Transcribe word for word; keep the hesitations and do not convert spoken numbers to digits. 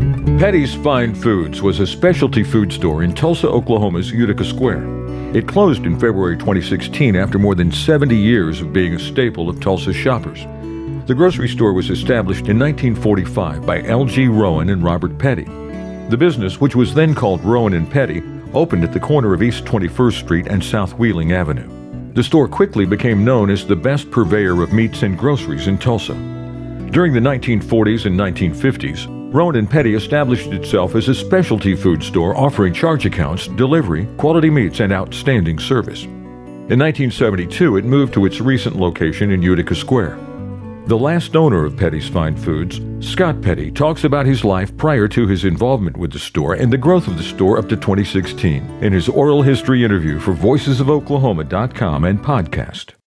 Petty's Fine Foods was a specialty food store in Tulsa, Oklahoma's Utica Square. It closed in February twenty sixteen after more than seventy years of being a staple of Tulsa shoppers. The grocery store was established in nineteen forty-five by L G Rowan and Robert Petty. The business, which was then called Rowan and Petty, opened at the corner of East twenty-first Street and South Wheeling Avenue. The store quickly became known as the best purveyor of meats and groceries in Tulsa. During the nineteen forties and nineteen fifties, Rowan and Petty established itself as a specialty food store offering charge accounts, delivery, quality meats, and outstanding service. In nineteen seventy-two, it moved to its recent location in Utica Square. The last owner of Petty's Fine Foods, Scott Petty, talks about his life prior to his involvement with the store and the growth of the store up to twenty sixteen in his oral history interview for voices of oklahoma dot com and podcast.